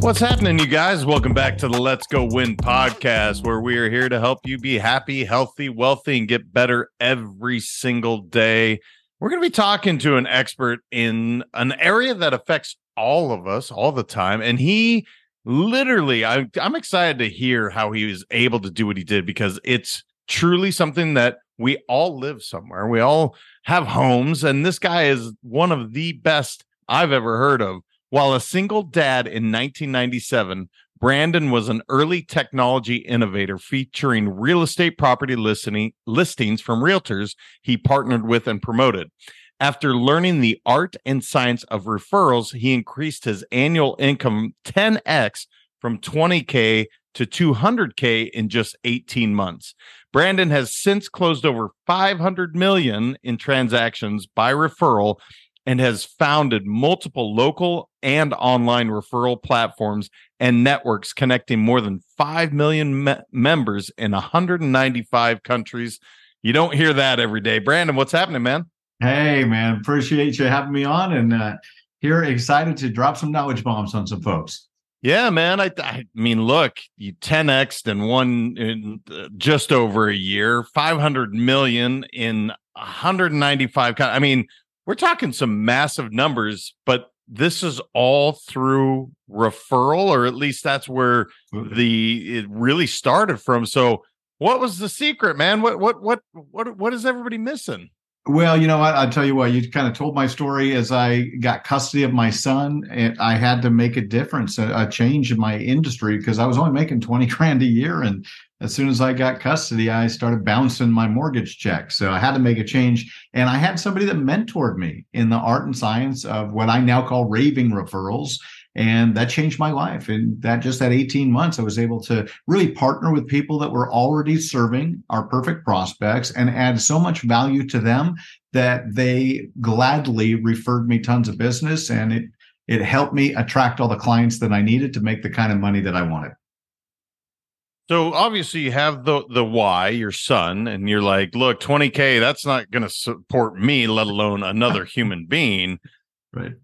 What's happening, you guys? Welcome back to the Let's Go Win podcast, where we are here to help you be happy, healthy, wealthy, and get better every single day. We're going to be talking to an expert in an area that affects all of us all the time. And he literally, I'm excited to hear how he was able to do what he did, because it's truly something that we all live somewhere. We all have homes, and this guy is one of the best I've ever heard of. While a single dad in 1997, Brandon was an early technology innovator featuring real estate property listings from realtors he partnered with and promoted. After learning the art and science of referrals, he increased his annual income 10x from $20K to $200K in just 18 months. Brandon has since closed over $500 million in transactions by referral and has founded multiple local and online referral platforms and networks connecting more than 5 million members in 195 countries. You don't hear that every day. Brandon, what's happening, man? Hey, man. Appreciate you having me on, and here excited to drop some knowledge bombs on some folks. Yeah, man. I mean, look, you 10x'd in just over a year, 500 million in 195 countries. I mean, we're talking some massive numbers, but this is all through referral, or at least that's where it really started from. So what was the secret, man? What is everybody missing? Well, you know what? I'll tell you what, you kind of told my story. As I got custody of my son, and I had to make a difference, a change in my industry, because I was only making 20 grand a year. And as soon as I got custody, I started bouncing my mortgage check. So I had to make a change. And I had somebody that mentored me in the art and science of what I now call raving referrals. And that changed my life. And that 18 months, I was able to really partner with people that were already serving our perfect prospects and add so much value to them that they gladly referred me tons of business. And it helped me attract all the clients that I needed to make the kind of money that I wanted. So obviously you have the why, your son, and you're like, look, 20K, that's not going to support me, let alone another human being. Right.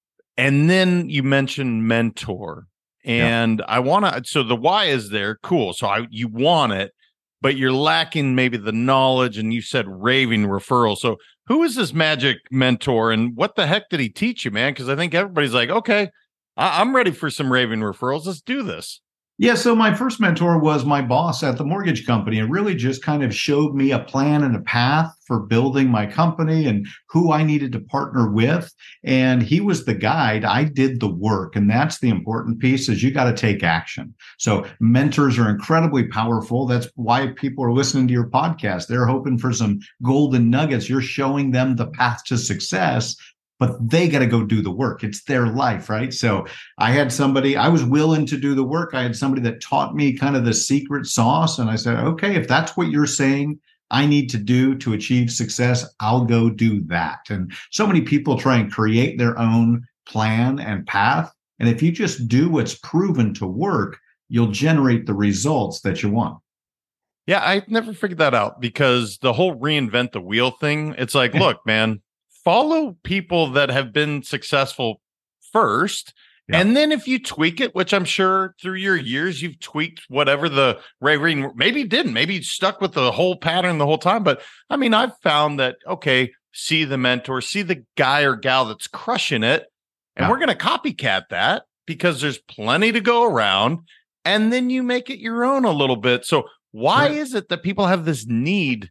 And then you mentioned mentor, and I want to, so the why is there. Cool. So you want it, but you're lacking maybe the knowledge, and you said raving referral. So who is this magic mentor, and what the heck did he teach you, man? Because I think everybody's like, okay, I'm ready for some raving referrals. Let's do this. Yeah, so my first mentor was my boss at the mortgage company, and really just kind of showed me a plan and a path for building my company and who I needed to partner with. And he was the guide. I did the work. And that's the important piece, is you got to take action. So mentors are incredibly powerful. That's why people are listening to your podcast. They're hoping for some golden nuggets. You're showing them the path to success, but they got to go do the work. It's their life, right? So I had somebody, I was willing to do the work. I had somebody that taught me kind of the secret sauce. And I said, okay, if that's what you're saying I need to do to achieve success, I'll go do that. And so many people try and create their own plan and path. And if you just do what's proven to work, you'll generate the results that you want. Yeah, I never figured that out, because the whole reinvent the wheel thing, it's like, look, man, follow people that have been successful first. Yeah. And then if you tweak it, which I'm sure through your years, you've tweaked whatever the raving, maybe you didn't, maybe you stuck with the whole pattern the whole time. But I mean, I've found that, okay, see the mentor, see the guy or gal that's crushing it. And we're going to copycat that, because there's plenty to go around. And then you make it your own a little bit. So why is it that people have this need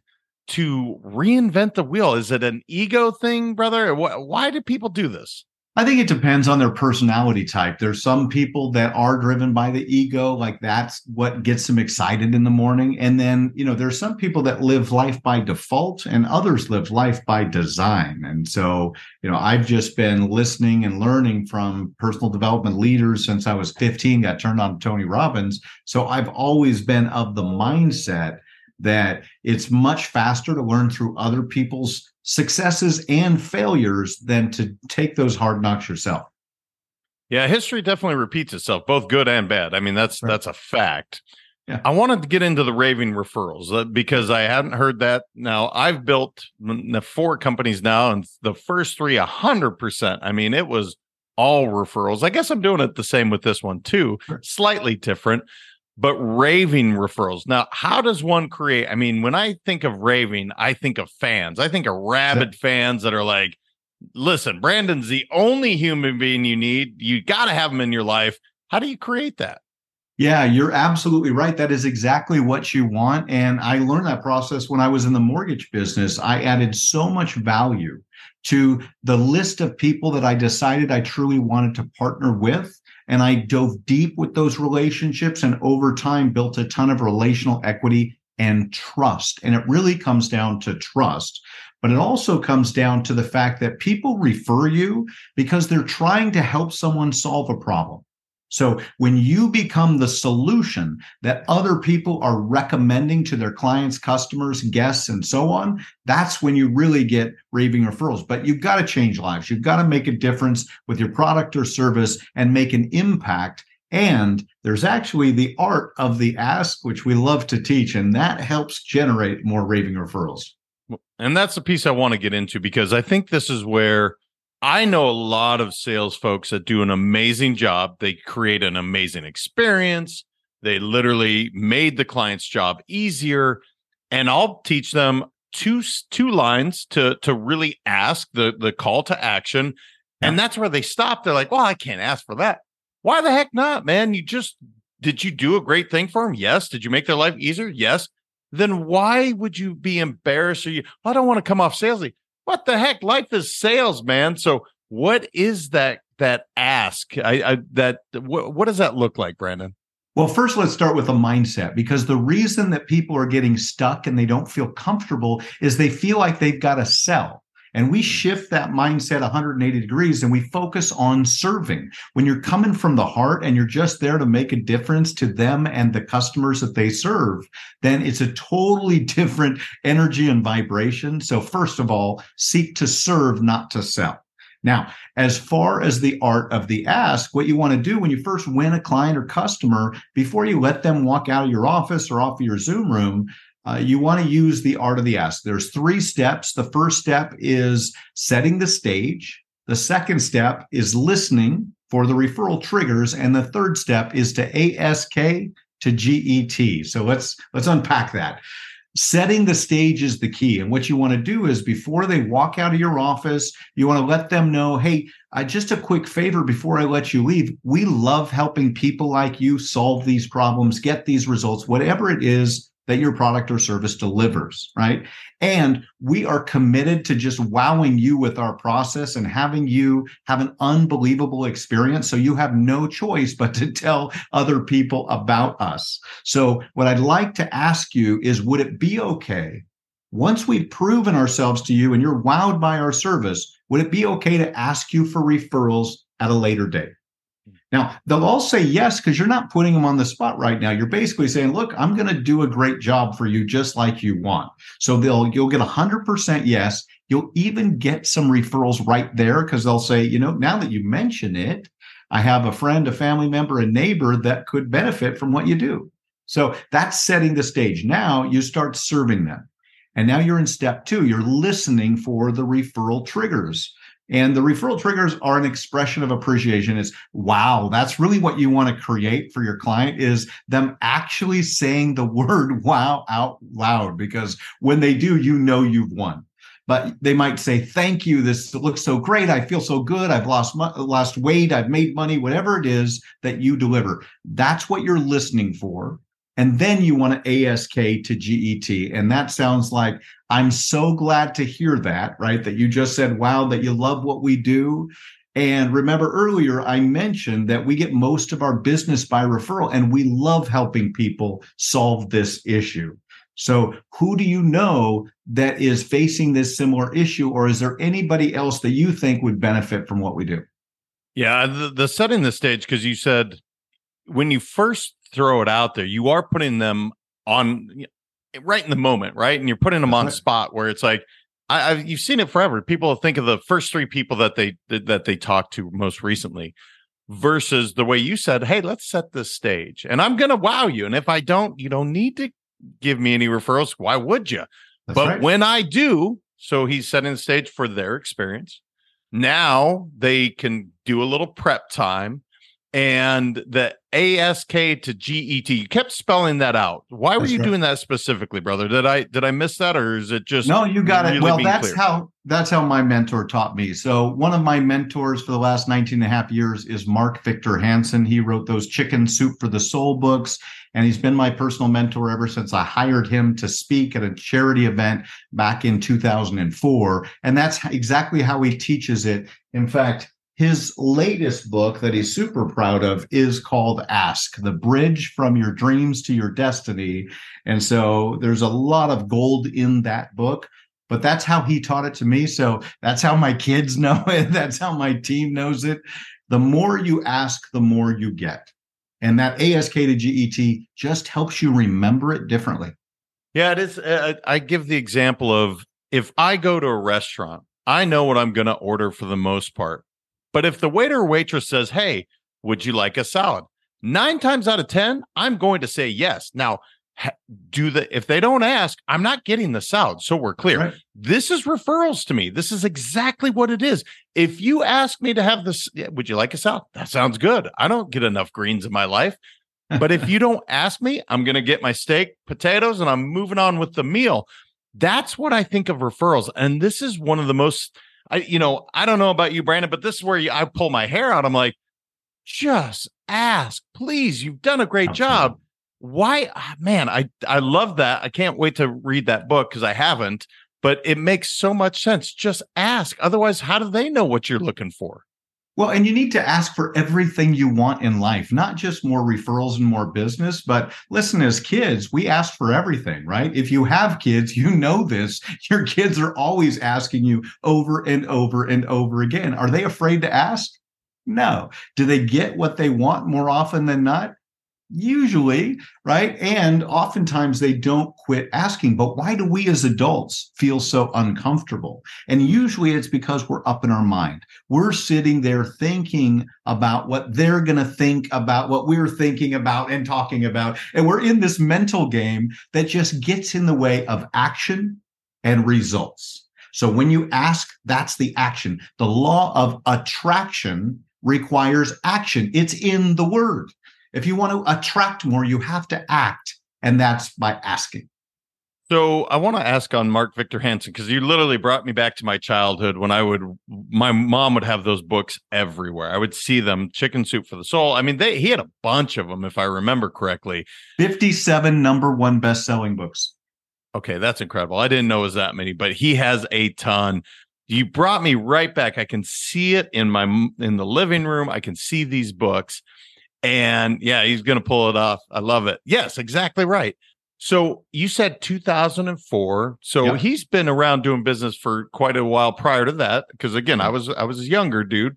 to reinvent the wheel? Is it an ego thing, brother? Why do people do this? I think it depends on their personality type. There's some people that are driven by the ego, like that's what gets them excited in the morning. And then, there's some people that live life by default, and others live life by design. And so, I've just been listening and learning from personal development leaders since I was 15, got turned on to Tony Robbins. So I've always been of the mindset that it's much faster to learn through other people's successes and failures than to take those hard knocks yourself. Yeah, history definitely repeats itself, both good and bad. I mean, that's a fact. Yeah. I wanted to get into the raving referrals because I hadn't heard that. Now, I've built 4 companies now, and the first 3, 100%. I mean, it was all referrals. I guess I'm doing it the same with this one too, slightly different, but raving referrals. Now, how does one create? I mean, when I think of raving, I think of fans. I think of rabid fans that are like, listen, Brandon's the only human being you need. You got to have him in your life. How do you create that? Yeah, you're absolutely right. That is exactly what you want. And I learned that process when I was in the mortgage business. I added so much value to the list of people that I decided I truly wanted to partner with. And I dove deep with those relationships and over time built a ton of relational equity and trust. And it really comes down to trust. But it also comes down to the fact that people refer you because they're trying to help someone solve a problem. So when you become the solution that other people are recommending to their clients, customers, guests, and so on, that's when you really get raving referrals. But you've got to change lives. You've got to make a difference with your product or service and make an impact. And there's actually the art of the ask, which we love to teach, and that helps generate more raving referrals. And that's the piece I want to get into, because I think this is where I know a lot of sales folks that do an amazing job. They create an amazing experience. They literally made the client's job easier. And I'll teach them two lines to really ask, the call to action. Yeah. And that's where they stop. They're like, well, I can't ask for that. Why the heck not, man? Did you do a great thing for them? Yes. Did you make their life easier? Yes. Then why would you be embarrassed? I don't want to come off salesy. What the heck? Life is sales, man. So what is that ask? What does that look like, Brandon? Well, first, let's start with a mindset, because the reason that people are getting stuck and they don't feel comfortable is they feel like they've got to sell. And we shift that mindset 180 degrees and we focus on serving. When you're coming from the heart and you're just there to make a difference to them and the customers that they serve, then it's a totally different energy and vibration. So first of all, seek to serve, not to sell. Now, as far as the art of the ask, what you want to do when you first win a client or customer, before you let them walk out of your office or off of your Zoom room, you want to use the art of the ask. There's 3 steps. The first step is setting the stage. The second step is listening for the referral triggers. And the third step is to ASK to GET. So let's unpack that. Setting the stage is the key. And what you want to do is before they walk out of your office, you want to let them know, hey, just a quick favor before I let you leave. We love helping people like you solve these problems, get these results, whatever it is that your product or service delivers, right? And we are committed to just wowing you with our process and having you have an unbelievable experience. So you have no choice but to tell other people about us. So what I'd like to ask you is, would it be okay, once we've proven ourselves to you and you're wowed by our service, would it be okay to ask you for referrals at a later date? Now, they'll all say yes, because you're not putting them on the spot right now. You're basically saying, look, I'm going to do a great job for you just like you want. So you'll get 100% yes. You'll even get some referrals right there, because they'll say, now that you mention it, I have a friend, a family member, a neighbor that could benefit from what you do. So that's setting the stage. Now you start serving them. And now you're in step 2. You're listening for the referral triggers. And the referral triggers are an expression of appreciation. It's, wow, that's really what you want to create for your client, is them actually saying the word wow out loud, because when they do, you've won. But they might say, thank you, this looks so great, I feel so good, I've lost weight, I've made money, whatever it is that you deliver. That's what you're listening for. And then you want to ASK to GET. And that sounds like, I'm so glad to hear that, right? That you just said, wow, that you love what we do. And remember earlier, I mentioned that we get most of our business by referral, and we love helping people solve this issue. So who do you know that is facing this similar issue? Or is there anybody else that you think would benefit from what we do? Yeah, the setting the stage, because you said when you first throw it out there, you are putting them on right in the moment, right? And you're putting them on spot where it's like, you've seen it forever. People think of the first 3 people that they talked to most recently, versus the way you said, hey, let's set this stage and I'm going to wow you. And if I don't, you don't need to give me any referrals. Why would you? But when I do, so he's setting the stage for their experience. Now they can do a little prep time. And the ASK to GET, you kept spelling that out. Why were you doing that specifically, brother? Did I miss that, or is it just no? You got really it. Well, clear? that's how my mentor taught me. So one of my mentors for the last 19 and a half years is Mark Victor Hansen. He wrote those Chicken Soup for the Soul books, and he's been my personal mentor ever since I hired him to speak at a charity event back in 2004. And that's exactly how he teaches it. In fact, his latest book that he's super proud of is called Ask, The Bridge from Your Dreams to Your Destiny. And so there's a lot of gold in that book, but that's how he taught it to me. So that's how my kids know it. That's how my team knows it. The more you ask, the more you get. And that ASK to GET just helps you remember it differently. Yeah, it is. I give the example of, if I go to a restaurant, I know what I'm going to order for the most part. But if the waiter or waitress says, hey, would you like a salad? 9 times out of 10, I'm going to say yes. Now, if they don't ask, I'm not getting the salad. So we're clear. Right. This is referrals to me. This is exactly what it is. If you ask me to have this, would you like a salad? That sounds good. I don't get enough greens in my life. But if you don't ask me, I'm going to get my steak, potatoes, and I'm moving on with the meal. That's what I think of referrals. And this is one of the most, I don't know about you, Brandon, but this is where I pull my hair out. I'm like, just ask, please. You've done a great job. Why, man, I love that. I can't wait to read that book because I haven't, but it makes so much sense. Just ask. Otherwise, how do they know what you're looking for? Well, and you need to ask for everything you want in life, not just more referrals and more business, but listen, as kids, we ask for everything, right? If you have kids, you know this. Your kids are always asking you over and over and over again. Are they afraid to ask? No. Do they get what they want more often than not? Usually, right? And oftentimes they don't quit asking. But why do we as adults feel so uncomfortable? And usually it's because we're up in our mind. We're sitting there thinking about what they're going to think about what we're thinking about and talking about. And we're in this mental game that just gets in the way of action and results. So when you ask, that's the action. The law of attraction requires action. It's in the word. If you want to attract more, you have to act, and that's by asking. So I want to ask on Mark Victor Hansen, because you literally brought me back to my childhood when my mom would have those books everywhere. I would see them, Chicken Soup for the Soul. I mean, he had a bunch of them, if I remember correctly. 57 number one best-selling books. Okay, that's incredible. I didn't know it was that many, but he has a ton. You brought me right back. I can see it in the living room. I can see these books. And yeah, he's going to pull it off. I love it. Yes, exactly right. So you said 2004. So He's been around doing business for quite a while prior to that. Because again, I was a younger dude.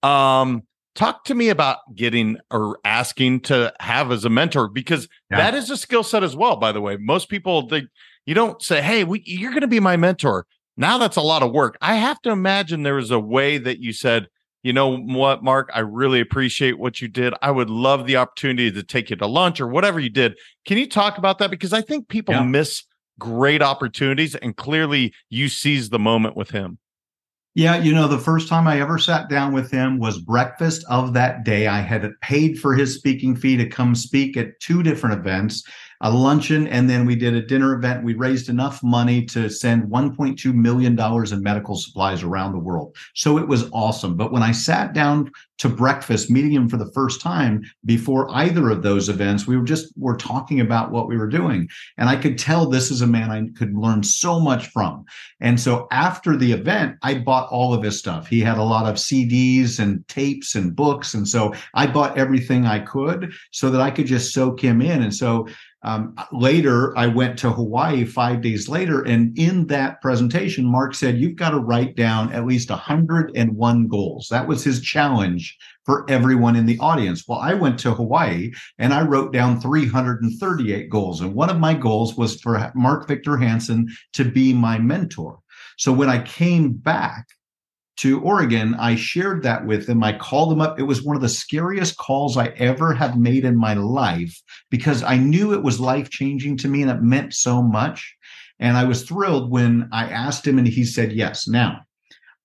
Talk to me about getting or asking to have as a mentor, because that is a skill set as well. By the way, most people, you don't say, "Hey, you're going to be my mentor." Now that's a lot of work. I have to imagine there was a way that you said, you know what, Mark, I really appreciate what you did. I would love the opportunity to take you to lunch or whatever you did. Can you talk about that? Because I think people miss great opportunities, and clearly you seized the moment with him. Yeah, the first time I ever sat down with him was breakfast of that day. I had paid for his speaking fee to come speak at 2 different events, a luncheon, and then we did a dinner event. We raised enough money to send $1.2 million in medical supplies around the world. So it was awesome. But when I sat down to breakfast, meeting him for the first time before either of those events, we were talking about what we were doing. And I could tell this is a man I could learn so much from. And so after the event, I bought all of his stuff. He had a lot of CDs and tapes and books. And so I bought everything I could so that I could just soak him in. And so later, I went to Hawaii 5 days later. And in that presentation, Mark said, you've got to write down at least 101 goals. That was his challenge for everyone in the audience. Well, I went to Hawaii and I wrote down 338 goals. And one of my goals was for Mark Victor Hansen to be my mentor. So when I came back to Oregon, I shared that with him. I called him up. It was one of the scariest calls I ever have made in my life because I knew it was life-changing to me and it meant so much. And I was thrilled when I asked him and he said yes. Now,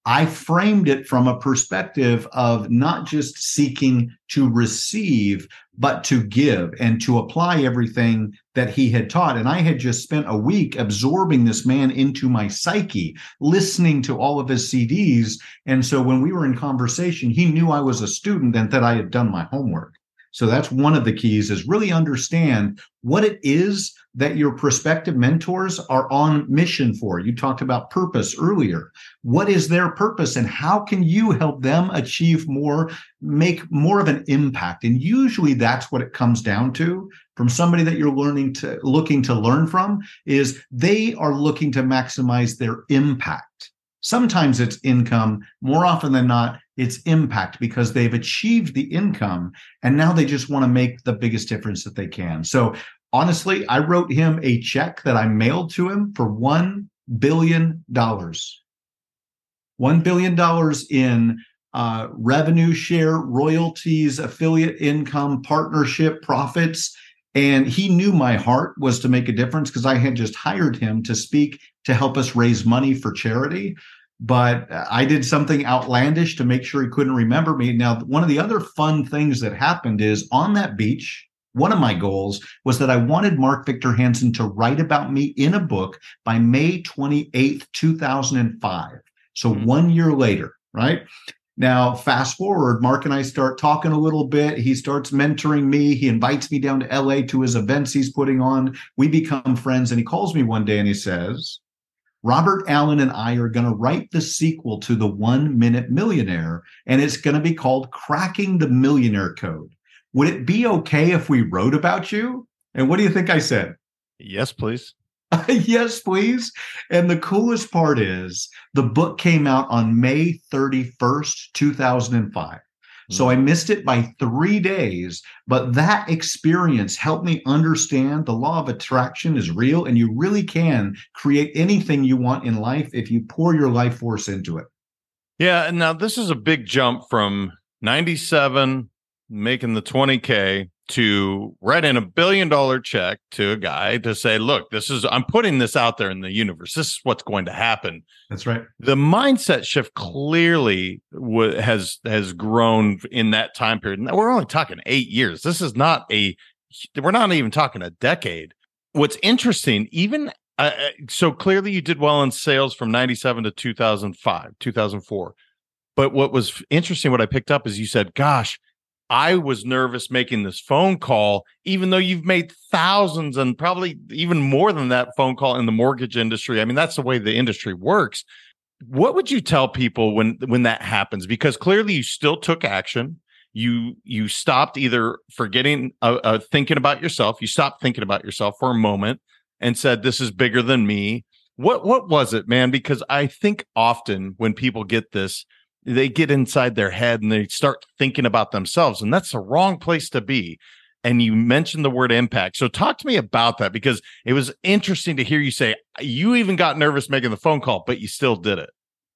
I framed it from a perspective of not just seeking to receive, but to give and to apply everything that he had taught. And I had just spent a week absorbing this man into my psyche, listening to all of his CDs. And so when we were in conversation, he knew I was a student and that I had done my homework. So that's one of the keys, is really understand what it is that your prospective mentors are on mission for. You talked about purpose earlier. What is their purpose and how can you help them achieve more, make more of an impact? And usually that's what it comes down to from somebody that you're looking to learn from, is they are looking to maximize their impact. Sometimes it's income. More often than not, it's impact, because they've achieved the income and now they just want to make the biggest difference that they can. So honestly, I wrote him a check that I mailed to him for $1 billion. $1 billion in revenue share, royalties, affiliate income, partnership, profits. And he knew my heart was to make a difference, because I had just hired him to speak to help us raise money for charity. But I did something outlandish to make sure he couldn't remember me. Now, one of the other fun things that happened is on that beach, one of my goals was that I wanted Mark Victor Hansen to write about me in a book by May 28th, 2005. So 1 year later, right? Now, fast forward, Mark and I start talking a little bit. He starts mentoring me. He invites me down to LA to his events he's putting on. We become friends. And he calls me one day and he says, Robert Allen and I are going to write the sequel to The 1 Minute Millionaire, and it's going to be called Cracking the Millionaire Code. Would it be okay if we wrote about you? And what do you think I said? Yes, please. Yes, please. And the coolest part is the book came out on May 31st, 2005. So I missed it by 3 days, but that experience helped me understand the law of attraction is real, and you really can create anything you want in life if you pour your life force into it. Yeah. And now this is a big jump from 97, making the 20K, to writing $1 billion check to a guy to say, look, I'm putting this out there in the universe. This is what's going to happen. That's right. The mindset shift clearly has grown in that time period. Now, we're only talking 8 years. This is we're not even talking a decade. What's interesting, even so clearly you did well in sales from 97 to 2005, 2004. But what was interesting, what I picked up is you said, gosh, I was nervous making this phone call, even though you've made thousands and probably even more than that phone call in the mortgage industry. I mean, that's the way the industry works. What would you tell people when that happens? Because clearly you still took action. You stopped either forgetting, thinking about yourself. You stopped thinking about yourself for a moment and said, this is bigger than me. What was it, man? Because I think often when people get this, they get inside their head and they start thinking about themselves, and that's the wrong place to be. And you mentioned the word impact. So talk to me about that, because it was interesting to hear you say you even got nervous making the phone call, but you still did it.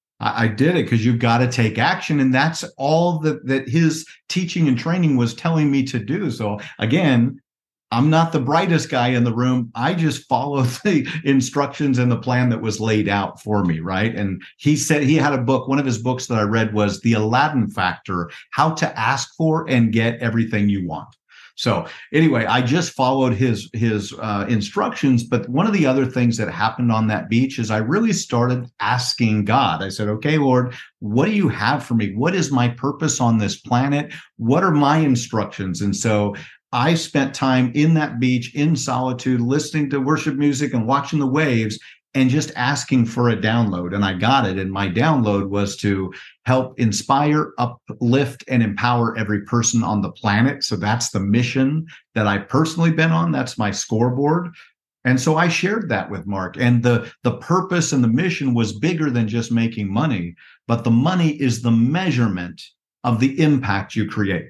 I did it because you've got to take action. And that's all that his teaching and training was telling me to do. So again, I'm not the brightest guy in the room. I just followed the instructions and the plan that was laid out for me, right? And he said he had a book. One of his books that I read was The Aladdin Factor: How to Ask for and Get Everything You Want. So anyway, I just followed his instructions. But one of the other things that happened on that beach is I really started asking God. I said, okay, Lord, what do you have for me? What is my purpose on this planet? What are my instructions? And so I spent time in that beach in solitude, listening to worship music and watching the waves and just asking for a download. And I got it. And my download was to help inspire, uplift, and empower every person on the planet. So that's the mission that I've personally been on. That's my scoreboard. And so I shared that with Mark. And the purpose and the mission was bigger than just making money, but the money is the measurement of the impact you create.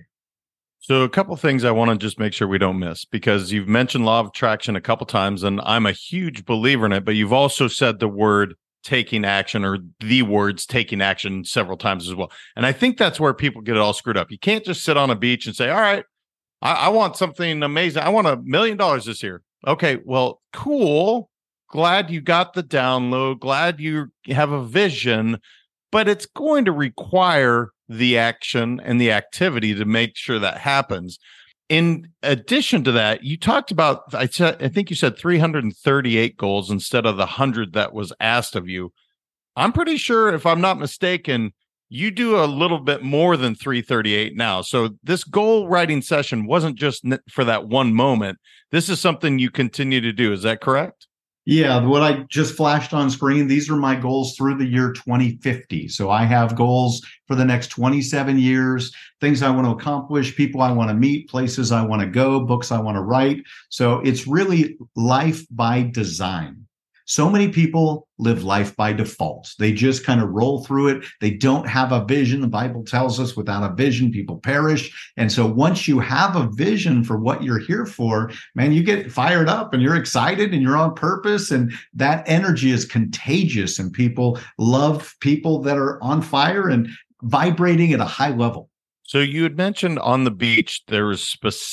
So a couple things I want to just make sure we don't miss, because you've mentioned law of attraction a couple times, and I'm a huge believer in it, but you've also said the word taking action, or the words taking action, several times as well. And I think that's where people get it all screwed up. You can't just sit on a beach and say, all right, I want something amazing. I want $1 million this year. Okay, well, cool. Glad you got the download. Glad you have a vision. but it's going to require the action and the activity to make sure that happens. In addition to that, you talked about, I think you said 338 goals instead of the 100 that was asked of you. I'm pretty sure, if I'm not mistaken, you do a little bit more than 338 now. So this goal writing session wasn't just for that one moment. This is something you continue to do. Is that correct? Yeah, what I just flashed on screen, these are my goals through the year 2050. So I have goals for the next 27 years, things I want to accomplish, people I want to meet, places I want to go, books I want to write. So it's really life by design. So many people live life by default. They just kind of roll through it. They don't have a vision. The Bible tells us without a vision, people perish. And so once you have a vision for what you're here for, man, you get fired up and you're excited and you're on purpose. And that energy is contagious. And people love people that are on fire and vibrating at a high level. So you had mentioned on the beach, there was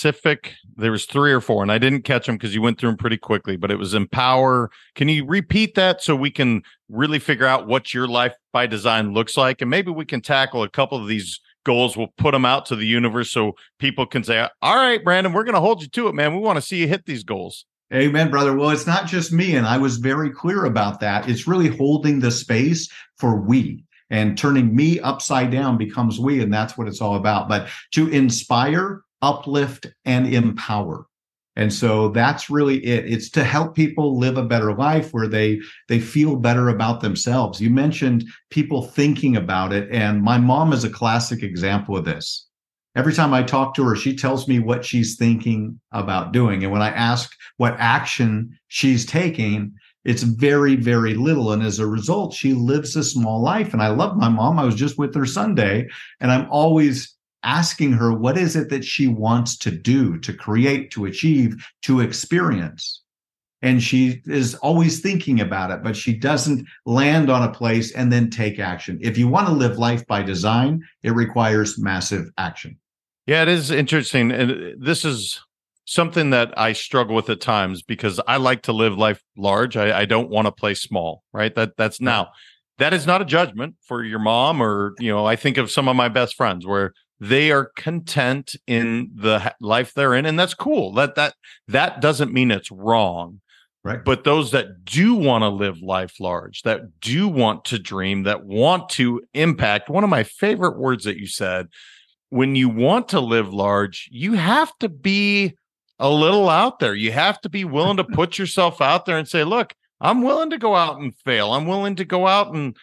3 or 4, and I didn't catch them because you went through them pretty quickly, but it was empower. Can you repeat that so we can really figure out what your life by design looks like? And maybe we can tackle a couple of these goals. We'll put them out to the universe so people can say, all right, Brandon, we're going to hold you to it, man. We want to see you hit these goals. Amen, brother. Well, it's not just me, and I was very clear about that. It's really holding the space for we. And turning me upside down becomes we, and that's what it's all about. But to inspire, uplift, and empower. And so that's really it. It's to help people live a better life where they feel better about themselves. You mentioned people thinking about it, and my mom is a classic example of this. Every time I talk to her, she tells me what she's thinking about doing. And when I ask what action she's taking, it's very, very little. And as a result, she lives a small life. And I love my mom. I was just with her Sunday, and I'm always asking her, what is it that she wants to do, to create, to achieve, to experience? And she is always thinking about it, but she doesn't land on a place and then take action. If you want to live life by design, it requires massive action. Yeah, it is interesting. And this is something that I struggle with at times because I like to live life large. I don't want to play small, right? That's now. That is not a judgment for your mom or, I think of some of my best friends where they are content in the life they're in, and that's cool. That doesn't mean it's wrong. Right. But those that do want to live life large, that do want to dream, that want to impact, one of my favorite words that you said, when you want to live large, you have to be a little out there. You have to be willing to put yourself out there and say, look, I'm willing to go out and fail. I'm willing to go out and,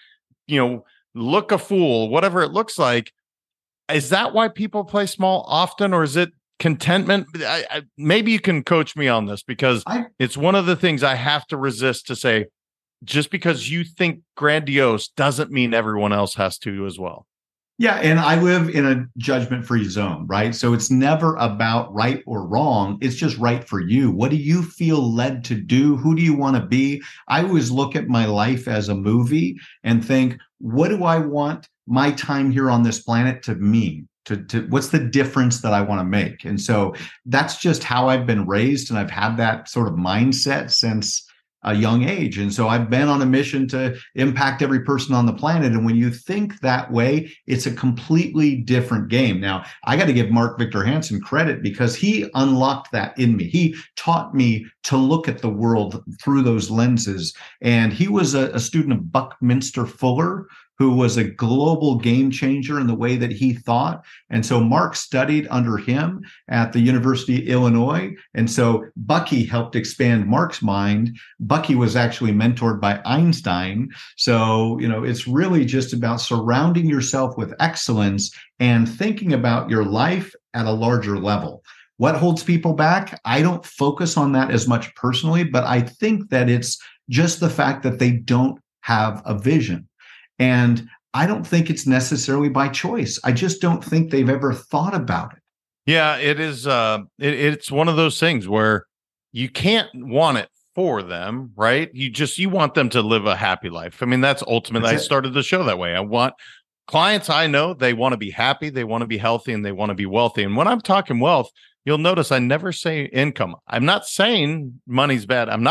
look a fool, whatever it looks like. Is that why people play small often, or is it contentment? Maybe you can coach me on this because it's one of the things I have to resist to say, just because you think grandiose doesn't mean everyone else has to as well. Yeah, and I live in a judgment-free zone, right? So it's never about right or wrong. It's just right for you. What do you feel led to do? Who do you want to be? I always look at my life as a movie and think, what do I want my time here on this planet to mean? To what's the difference that I want to make? And so that's just how I've been raised, and I've had that sort of mindset since a young age. And so I've been on a mission to impact every person on the planet. And when you think that way, it's a completely different game. Now, I got to give Mark Victor Hansen credit because he unlocked that in me. He taught me to look at the world through those lenses. And he was a student of Buckminster Fuller, who was a global game changer in the way that he thought. And so Mark studied under him at the University of Illinois. And so Bucky helped expand Mark's mind. Bucky was actually mentored by Einstein. So, it's really just about surrounding yourself with excellence and thinking about your life at a larger level. What holds people back? I don't focus on that as much personally, but I think that it's just the fact that they don't have a vision. And I don't think it's necessarily by choice. I just don't think they've ever thought about it. Yeah, it is. It's one of those things where you can't want it for them, right? You want them to live a happy life. I mean, that's ultimately, I started the show that way. I want clients I know, they want to be happy, they want to be healthy, and they want to be wealthy. And when I'm talking wealth, you'll notice I never say income. I'm not saying money's bad. I'm not.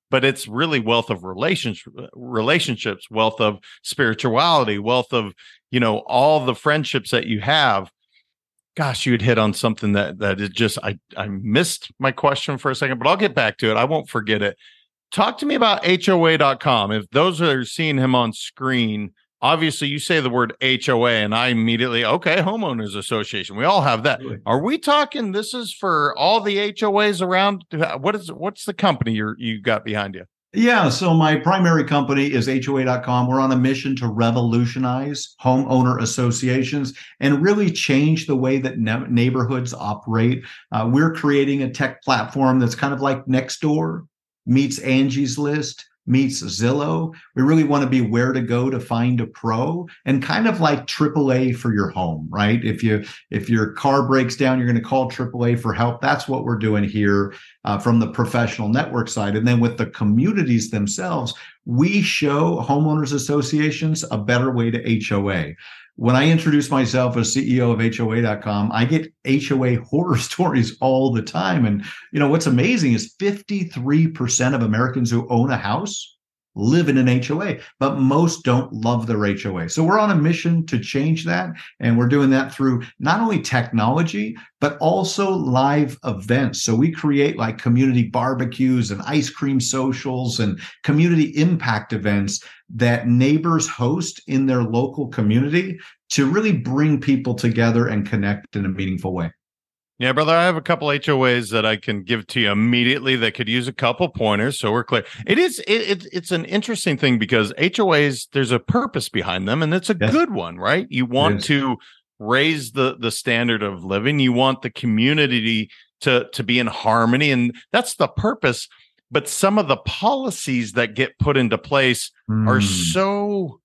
but it's really wealth of relationships, wealth of spirituality, wealth of, all the friendships that you have. Gosh, you'd hit on something that it just, I missed my question for a second, but I'll get back to it. I won't forget it. Talk to me about HOA.com. If those are seeing him on screen, obviously you say the word HOA and I immediately, okay, homeowners association. We all have that. Really? Are we talking, this is for all the HOAs around? What's the company you got behind you? Yeah, so my primary company is HOA.com. We're on a mission to revolutionize homeowner associations and really change the way that neighborhoods operate. We're creating a tech platform that's kind of like Nextdoor meets Angie's List meets Zillow. We really want to be where to go to find a pro, and kind of like AAA for your home, right? If your car breaks down, you're going to call AAA for help. That's what we're doing here from the professional network side. And then with the communities themselves, we show homeowners associations a better way to HOA. When I introduce myself as CEO of HOA.com, I get HOA horror stories all the time. And, what's amazing is 53% of Americans who own a house live in an HOA, but most don't love their HOA. So we're on a mission to change that. And we're doing that through not only technology, but also live events. So we create like community barbecues and ice cream socials and community impact events that neighbors host in their local community to really bring people together and connect in a meaningful way. Yeah, brother, I have a couple HOAs that I can give to you immediately that could use a couple pointers, so we're clear. It's an interesting thing because HOAs, there's a purpose behind them, and it's a good one, right? You want to raise the standard of living. You want the community to be in harmony, and that's the purpose. But some of the policies that get put into place are so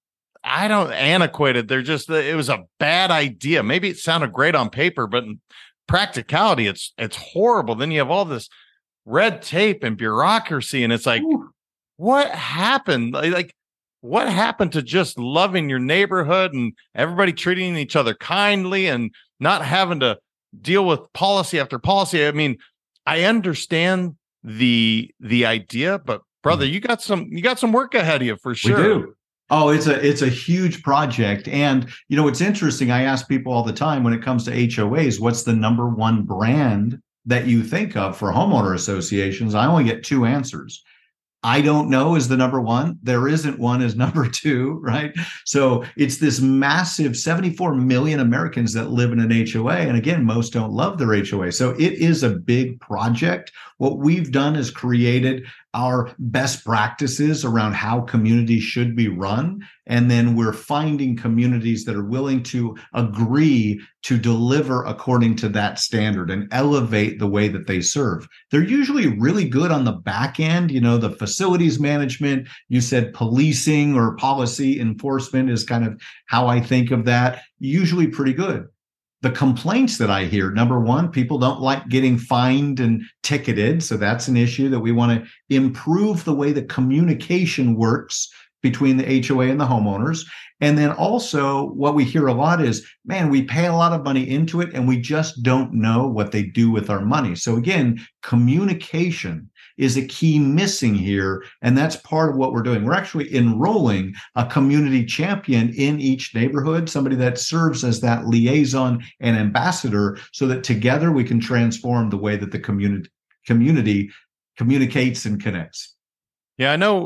antiquated. They're just, it was a bad idea. Maybe it sounded great on paper, but in practicality, it's horrible. Then you have all this red tape and bureaucracy, and it's like, what happened? Like, what happened to just loving your neighborhood and everybody treating each other kindly and not having to deal with policy after policy? I mean, I understand the idea, but brother, you got some work ahead of you for sure. We do. Oh, it's a huge project. And it's interesting. I ask people all the time when it comes to HOAs, what's the number one brand that you think of for homeowner associations? I only get two answers. I don't know is the number one. There isn't one is number two, right? So it's this massive 74 million Americans that live in an HOA. And again, most don't love their HOA. So it is a big project. What we've done is created our best practices around how communities should be run. And then we're finding communities that are willing to agree to deliver according to that standard and elevate the way that they serve. They're usually really good on the back end, the facilities management. You said policing or policy enforcement is kind of how I think of that. Usually pretty good. The complaints that I hear, number one, people don't like getting fined and ticketed. So that's an issue that we want to improve the way the communication works between the HOA and the homeowners. And then also what we hear a lot is, man, we pay a lot of money into it and we just don't know what they do with our money. So again, communication is a key missing here. And that's part of what we're doing. We're actually enrolling a community champion in each neighborhood, somebody that serves as that liaison and ambassador so that together we can transform the way that the community communicates and connects. Yeah, I know.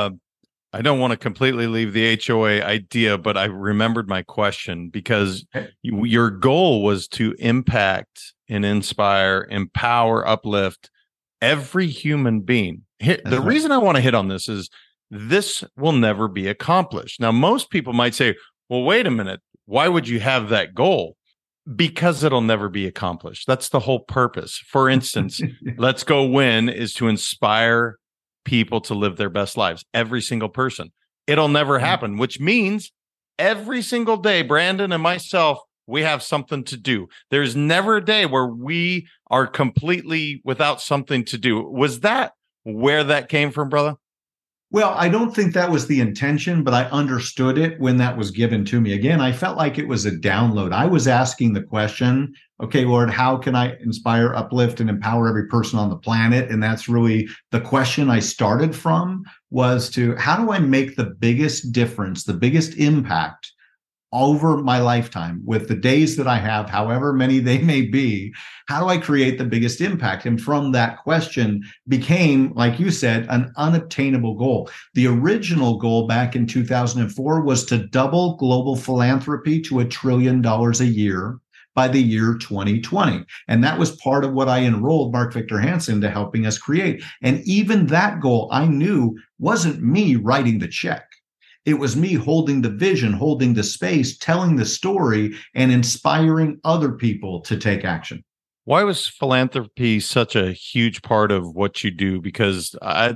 I don't want to completely leave the HOA idea, but I remembered my question because your goal was to impact and inspire, empower, uplift every human being. The reason I want to hit on this is this will never be accomplished. Now, most people might say, well, wait a minute. Why would you have that goal? Because it'll never be accomplished. That's the whole purpose. For instance, Let's Go Win is to inspire people to live their best lives. Every single person. It'll never happen, which means every single day, Brandon and myself, we have something to do. There's never a day where we are completely without something to do. Was that where that came from, brother? Well, I don't think that was the intention, but I understood it when that was given to me. Again, I felt like it was a download. I was asking the question, okay, Lord, how can I inspire, uplift, and empower every person on the planet? And that's really the question I started from, was to how do I make the biggest difference, the biggest impact over my lifetime with the days that I have, however many they may be? How do I create the biggest impact? And from that question became, like you said, an unobtainable goal. The original goal back in 2004 was to double global philanthropy to $1 trillion a year by the year 2020. And that was part of what I enrolled Mark Victor Hansen to helping us create. And even that goal I knew wasn't me writing the check. It was me holding the vision, holding the space, telling the story, and inspiring other people to take action. Why was philanthropy such a huge part of what you do? Because I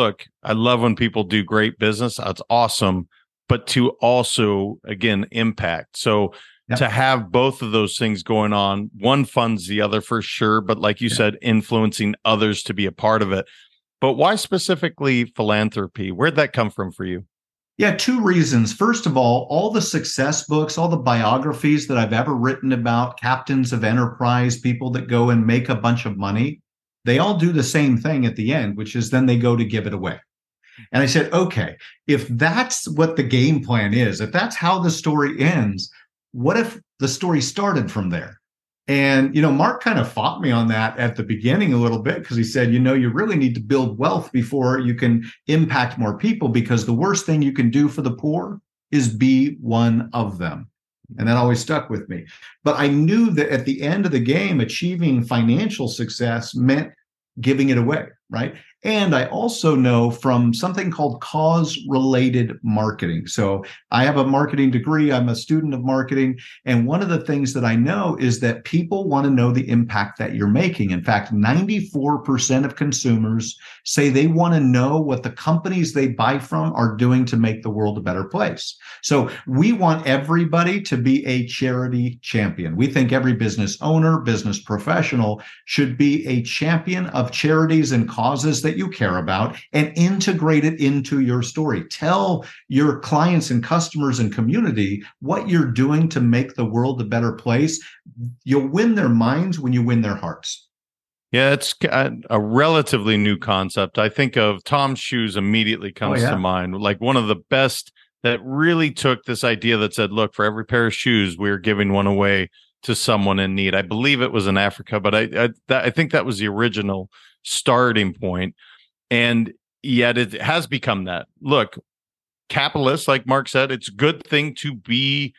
love when people do great business. That's awesome. But to also, again, impact. So to have both of those things going on, one funds the other for sure. But like you said, influencing others to be a part of it. But why specifically philanthropy? Where'd that come from for you? Yeah, two reasons. First of all the success books, all the biographies that I've ever written about captains of enterprise, people that go and make a bunch of money, they all do the same thing at the end, which is then they go to give it away. And I said, okay, if that's what the game plan is, if that's how the story ends, what if the story started from there? And, Mark kind of fought me on that at the beginning a little bit because he said, you really need to build wealth before you can impact more people, because the worst thing you can do for the poor is be one of them. And that always stuck with me. But I knew that at the end of the game, achieving financial success meant giving it away, right? And I also know from something called cause-related marketing. So I have a marketing degree. I'm a student of marketing. And one of the things that I know is that people want to know the impact that you're making. In fact, 94% of consumers say they want to know what the companies they buy from are doing to make the world a better place. So we want everybody to be a charity champion. We think every business owner, business professional should be a champion of charities and causes that you care about, and integrate it into your story. Tell your clients and customers and community what you're doing to make the world a better place. You'll win their minds when you win their hearts. Yeah, it's a relatively new concept. I think of Tom's Shoes immediately comes to mind. Like one of the best that really took this idea that said, look, for every pair of shoes, we're giving one away to someone in need. I believe it was in Africa, but I think that was the original starting point. And yet it has become that. Look, capitalists, like Mark said, it's a good thing to be,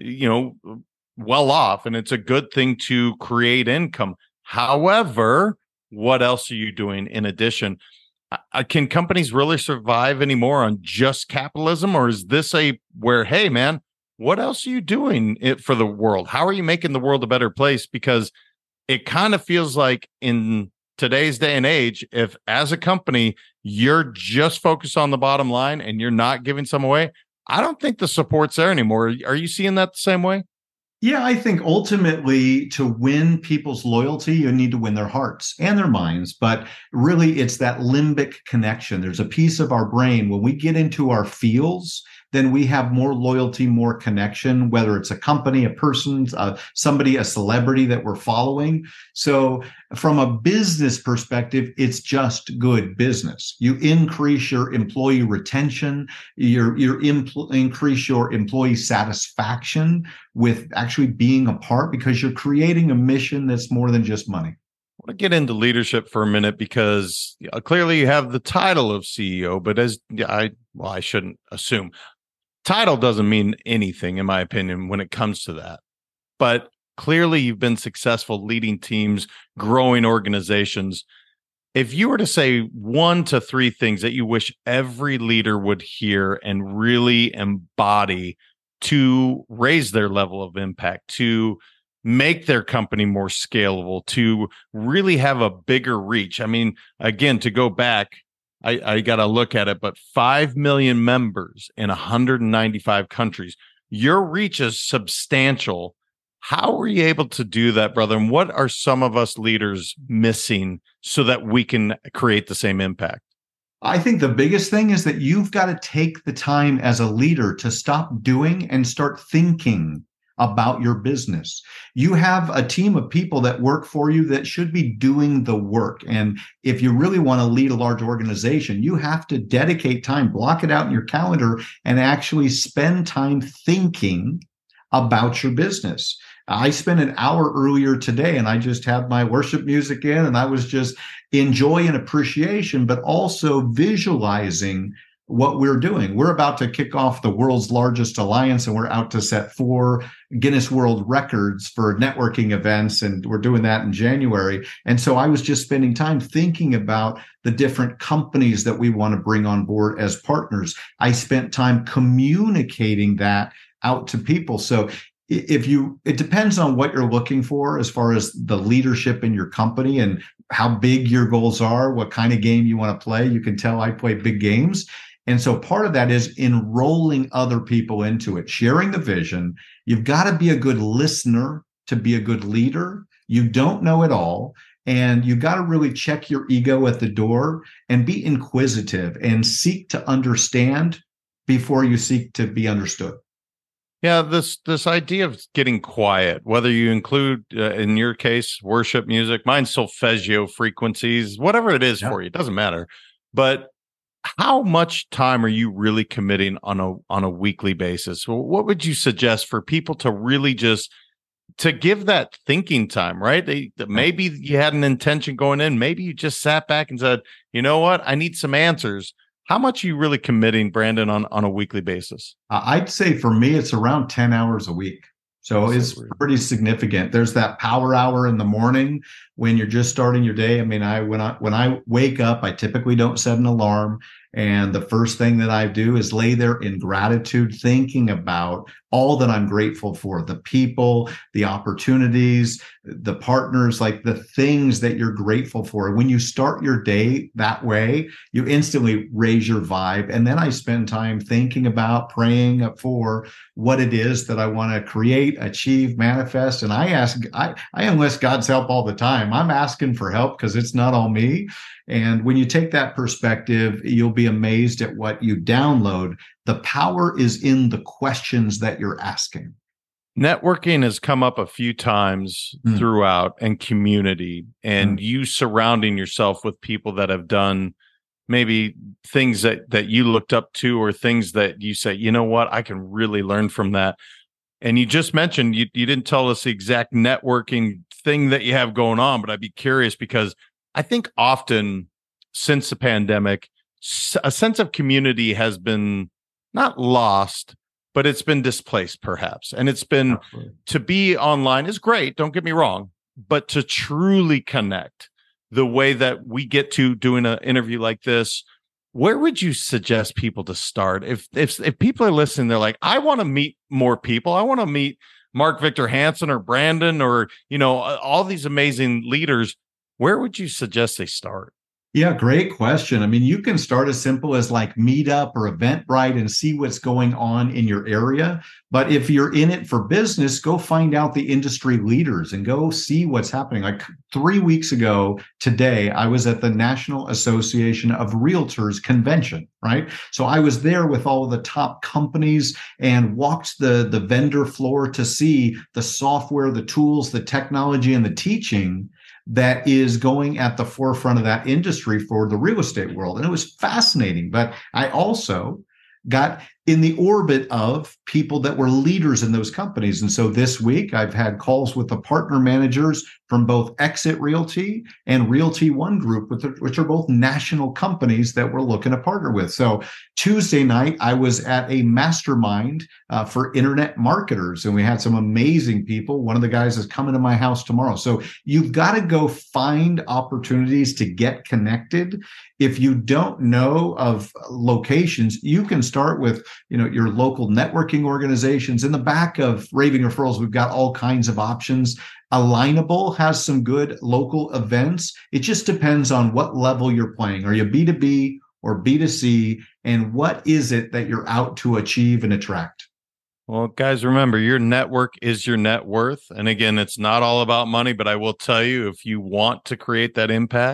well off, and it's a good thing to create income. However, what else are you doing in addition? Can companies really survive anymore on just capitalism? Or is this where, hey, man, what else are you doing for the world? How are you making the world a better place? Because it kind of feels like in today's day and age, if as a company, you're just focused on the bottom line and you're not giving some away, I don't think the support's there anymore. Are you seeing that the same way? Yeah, I think ultimately to win people's loyalty, you need to win their hearts and their minds. But really, it's that limbic connection. There's a piece of our brain when we get into our feels, then we have more loyalty, more connection, whether it's a company, a person, somebody, a celebrity that we're following. So from a business perspective, it's just good business. You increase your employee retention, increase your employee satisfaction with actually being a part, because you're creating a mission that's more than just money. I want to get into leadership for a minute, because clearly you have the title of CEO, but I shouldn't assume. Title doesn't mean anything, in my opinion, when it comes to that. But clearly you've been successful leading teams, growing organizations. If you were to say 1 to 3 things that you wish every leader would hear and really embody to raise their level of impact, to make their company more scalable, to really have a bigger reach. I mean, again, to go back, I got to look at it, but 5 million members in 195 countries. Your reach is substantial. How were you able to do that, brother? And what are some of us leaders missing so that we can create the same impact? I think the biggest thing is that you've got to take the time as a leader to stop doing and start thinking about your business. You have a team of people that work for you that should be doing the work. And if you really want to lead a large organization, you have to dedicate time, block it out in your calendar, and actually spend time thinking about your business. I spent an hour earlier today and I just had my worship music in and I was just in joy and appreciation, but also visualizing what we're doing. We're about to kick off the world's largest alliance and we're out to set 4 Guinness World Records for networking events. And we're doing that in January. And so I was just spending time thinking about the different companies that we want to bring on board as partners. I spent time communicating that out to people. So it depends on what you're looking for as far as the leadership in your company and how big your goals are, what kind of game you want to play. You can tell I play big games. And so part of that is enrolling other people into it, sharing the vision. You've got to be a good listener to be a good leader. You don't know it all. And you've got to really check your ego at the door and be inquisitive and seek to understand before you seek to be understood. Yeah, this idea of getting quiet, whether you include, in your case, worship music, mine's solfeggio frequencies, whatever it is for you, it doesn't matter. But how much time are you really committing on a weekly basis? Well, what would you suggest for people to really just to give that thinking time, right? Maybe you had an intention going in, maybe you just sat back and said, you know what, I need some answers. How much are you really committing, Brandon, on a weekly basis? I'd say for me, it's around 10 hours a week. So it's pretty significant. There's that power hour in the morning when you're just starting your day. I mean, when I wake up, I typically don't set an alarm. And the first thing that I do is lay there in gratitude, thinking about all that I'm grateful for, the people, the opportunities, the partners, like the things that you're grateful for. And when you start your day that way, you instantly raise your vibe. And then I spend time thinking about, praying for what it is that I want to create, achieve, manifest. And I enlist God's help all the time. I'm asking for help because it's not all me. And when you take that perspective, you'll be amazed at what you download. The power is in the questions that you're asking. Networking has come up a few times throughout, and community, and you surrounding yourself with people that have done maybe things that you looked up to, or things that you say, you know what, I can really learn from that. And you just mentioned, you didn't tell us the exact networking thing that you have going on, but I'd be curious because I think often since the pandemic, a sense of community has been not lost, but it's been displaced perhaps. And it's been to be online is great. Don't get me wrong, but to truly connect the way that we get to doing an interview like this, where would you suggest people to start? If people are listening, they're like, I want to meet more people. I want to meet Mark Victor Hansen or Brandon or, all these amazing leaders. Where would you suggest they start? Yeah, great question. I mean, you can start as simple as like Meetup or Eventbrite and see what's going on in your area. But if you're in it for business, go find out the industry leaders and go see what's happening. Like 3 weeks ago today, I was at the National Association of Realtors convention, right? So I was there with all of the top companies and walked the vendor floor to see the software, the tools, the technology, and the teaching that is going at the forefront of that industry for the real estate world. And it was fascinating. But I also got in the orbit of people that were leaders in those companies. And so this week, I've had calls with the partner managers from both Exit Realty and Realty One Group, which are both national companies that we're looking to partner with. So Tuesday night, I was at a mastermind for internet marketers, and we had some amazing people. One of the guys is coming to my house tomorrow. So you've got to go find opportunities to get connected. If you don't know of locations, you can start with your local networking organizations. In the back of Raving Referrals, we've got all kinds of options. Alignable has some good local events. It just depends on what level you're playing. Are you B2B or B2C? And what is it that you're out to achieve and attract? Well, guys, remember, your network is your net worth. And again, it's not all about money, but I will tell you, if you want to create that impact,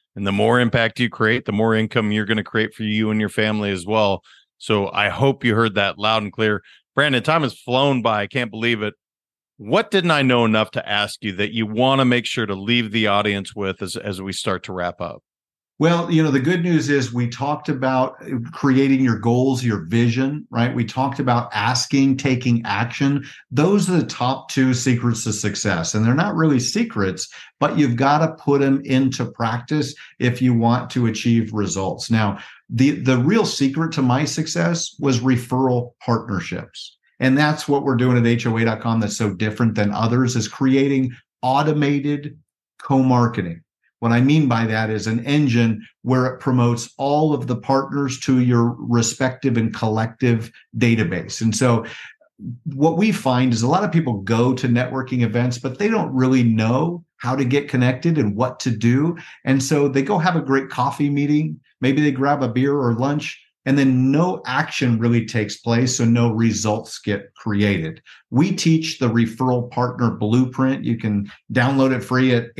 And the more impact you create, the more income you're going to create for you and your family as well. So I hope you heard that loud and clear. Brandon, time has flown by. I can't believe it. What didn't I know enough to ask you that you want to make sure to leave the audience with as we start to wrap up? Well, the good news is we talked about creating your goals, your vision, right? We talked about asking, taking action. Those are the top two secrets to success. And they're not really secrets, but you've got to put them into practice if you want to achieve results. Now, the real secret to my success was referral partnerships. And that's what we're doing at HOA.com that's so different than others, is creating automated co-marketing. What I mean by that is an engine where it promotes all of the partners to your respective and collective database. And so what we find is a lot of people go to networking events, but they don't really know how to get connected and what to do. And so they go have a great coffee meeting. Maybe they grab a beer or lunch, and then no action really takes place, so no results get created. We teach the referral partner blueprint. You can download it free at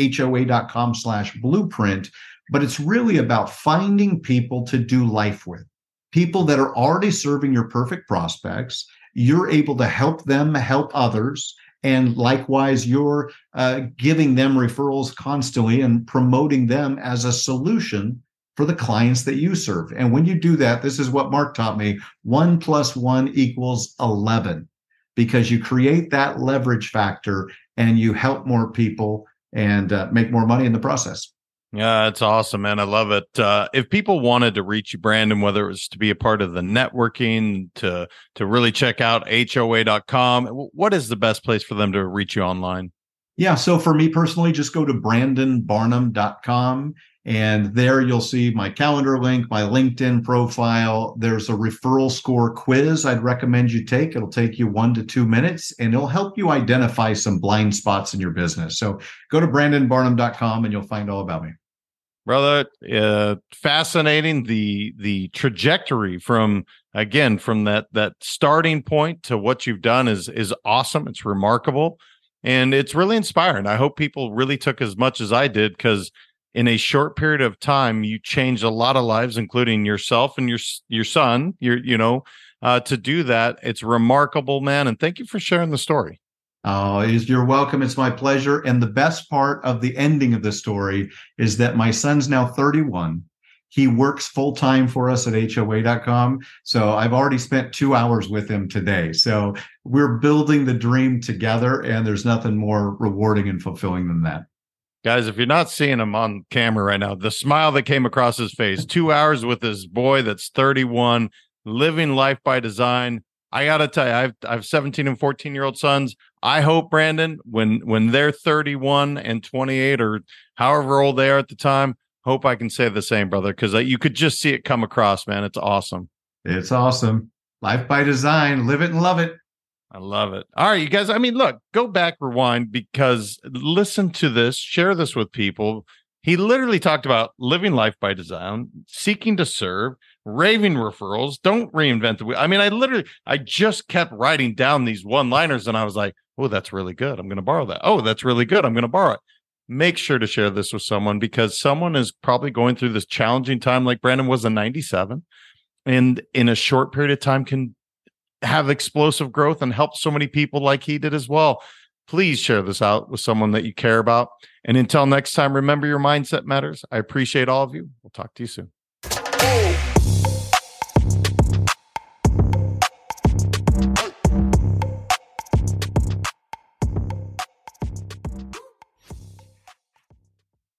HOA.com/blueprint, but it's really about finding people to do life with, people that are already serving your perfect prospects. You're able to help them help others. And likewise, you're giving them referrals constantly and promoting them as a solution for the clients that you serve. And when you do that, this is what Mark taught me, 1 + 1 = 11, because you create that leverage factor and you help more people and make more money in the process. Yeah, that's awesome, man. I love it. If people wanted to reach you, Brandon, whether it was to be a part of the networking, to really check out HOA.com, what is the best place for them to reach you online? Yeah, so for me personally, just go to brandonbarnum.com. And there you'll see my calendar link, my LinkedIn profile. There's a referral score quiz I'd recommend you take. It'll take you 1 to 2 minutes, and it'll help you identify some blind spots in your business. So go to brandonbarnum.com and you'll find all about me. Brother, fascinating, the trajectory from that starting point to what you've done is awesome. It's remarkable, and it's really inspiring. I hope people really took as much as I did, because in a short period of time, you changed a lot of lives, including yourself and your son. To do that, it's remarkable, man. And thank you for sharing the story. Oh, you're welcome. It's my pleasure. And the best part of the ending of the story is that my son's now 31. He works full time for us at HOA.com. So I've already spent 2 hours with him today. So we're building the dream together, and there's nothing more rewarding and fulfilling than that. Guys, if you're not seeing him on camera right now, the smile that came across his face, 2 hours with his boy that's 31, living life by design. I got to tell you, I have 17 and 14-year-old sons. I hope, Brandon, when they're 31 and 28 or however old they are at the time, hope I can say the same, brother, because you could just see it come across, man. It's awesome. It's awesome. Life by design. Live it and love it. I love it. All right, you guys. I mean, look, go back, rewind, because listen to this, share this with people. He literally talked about living life by design, seeking to serve, raving referrals, don't reinvent the wheel. I mean, I just kept writing down these one-liners, and I was like, oh, that's really good. I'm going to borrow that. Oh, that's really good. I'm going to borrow it. Make sure to share this with someone, because someone is probably going through this challenging time like Brandon was in 97, and in a short period of time can have explosive growth and help so many people like he did as well. Please share this out with someone that you care about. And until next time, remember, your mindset matters. I appreciate all of you. We'll talk to you soon.